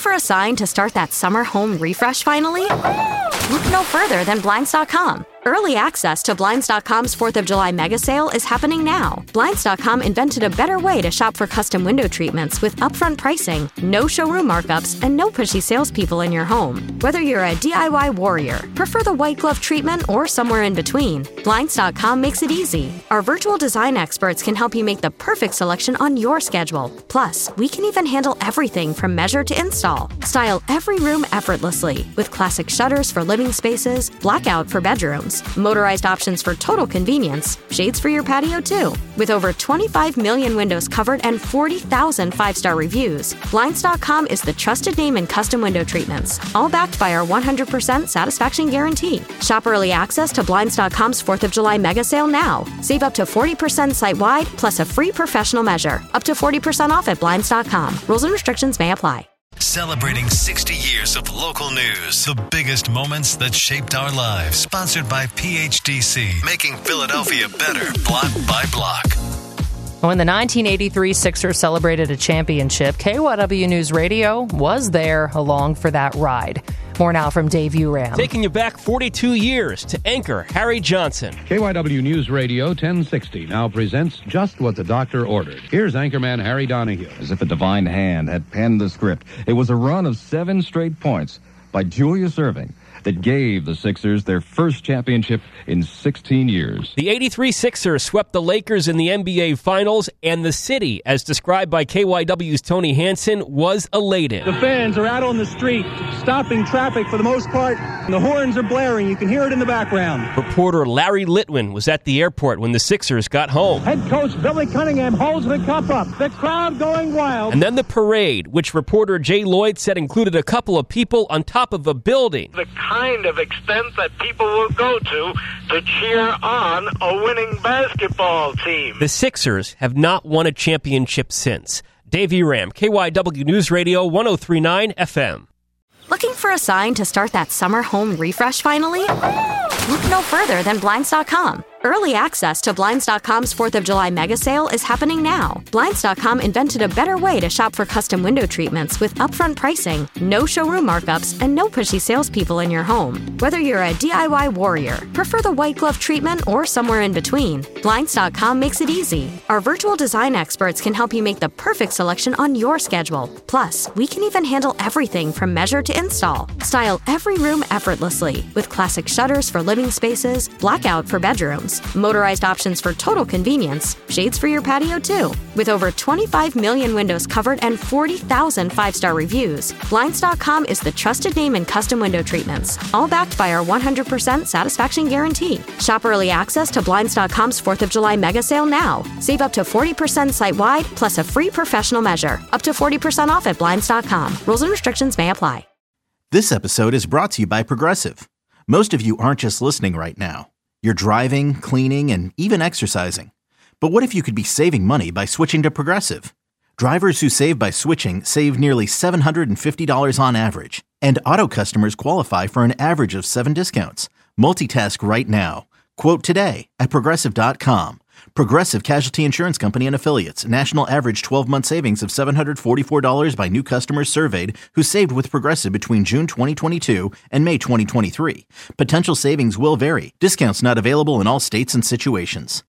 for a sign to start that summer home refresh finally? Look no further than Blinds.com. Early access to Blinds.com's 4th of July mega sale is happening now. Blinds.com invented a better way to shop for custom window treatments with upfront pricing, no showroom markups, and no pushy salespeople in your home. Whether you're a DIY warrior, prefer the white glove treatment, or somewhere in between, Blinds.com makes it easy. Our virtual design experts can help you make the perfect selection on your schedule. Plus, we can even handle everything from measure to install. Style every room effortlessly with classic shutters for living spaces, blackout for bedrooms, motorized options for total convenience, shades for your patio too. With over 25 million windows covered and 40,000 5-star reviews, Blinds.com is the trusted name in custom window treatments, all backed by our 100% satisfaction guarantee. Shop early access to Blinds.com's 4th of July mega sale now. Save up to 40% site-wide, plus a free professional measure. Up to 40% off at Blinds.com. Rules and restrictions may apply. Celebrating 60 years of local news. The biggest moments that shaped our lives. Sponsored by PHDC. Making Philadelphia better block by block. When the 1983 Sixers celebrated a championship, KYW News Radio was there along for that ride. More now from Dave Uram. Taking you back 42 years to anchor Harry Johnson. KYW News Radio 1060 now presents Just What the Doctor Ordered. Here's anchorman Harry Donahue. As if a divine hand had penned the script, it was a run of 7 straight points by Julius Erving that gave the Sixers their first championship in 16 years. The 83 Sixers swept the Lakers in the NBA Finals, and the city, as described by KYW's Tony Hansen, was elated. The fans are out on the street, stopping traffic for the most part. The horns are blaring. You can hear it in the background. Reporter Larry Litwin was at the airport when the Sixers got home. Head coach Billy Cunningham holds the cup up. The crowd going wild. And then the parade, which reporter Jay Lloyd said included a couple of people on top of a building. The kind of extent that people will go to cheer on a winning basketball team. The Sixers have not won a championship since. Dave Uram, KYW News Radio 103.9 FM. Looking for a sign to start that summer home refresh finally? Look no further than Blinds.com. Early access to Blinds.com's 4th of July mega sale is happening now. Blinds.com invented a better way to shop for custom window treatments with upfront pricing, no showroom markups, and no pushy salespeople in your home. Whether you're a DIY warrior, prefer the white glove treatment, or somewhere in between, Blinds.com makes it easy. Our virtual design experts can help you make the perfect selection on your schedule. Plus, we can even handle everything from measure to install. Style every room effortlessly with classic shutters for living spaces, blackout for bedrooms, motorized options for total convenience, shades for your patio too. With over 25 million windows covered and 40,000 5-star reviews, Blinds.com is the trusted name in custom window treatments, all backed by our 100% satisfaction guarantee. Shop early access to Blinds.com's 4th of July mega sale now. Save up to 40% site-wide, plus a free professional measure. Up to 40% off at Blinds.com. Rules and restrictions may apply. This episode is brought to you by Progressive. Most of you aren't just listening right now. You're driving, cleaning, and even exercising. But what if you could be saving money by switching to Progressive? Drivers who save by switching save nearly $750 on average. And auto customers qualify for an average of 7 discounts. Multitask right now. Quote today at Progressive.com. Progressive Casualty Insurance Company and Affiliates. National average 12-month savings of $744 by new customers surveyed who saved with Progressive between June 2022 and May 2023. Potential savings will vary. Discounts not available in all states and situations.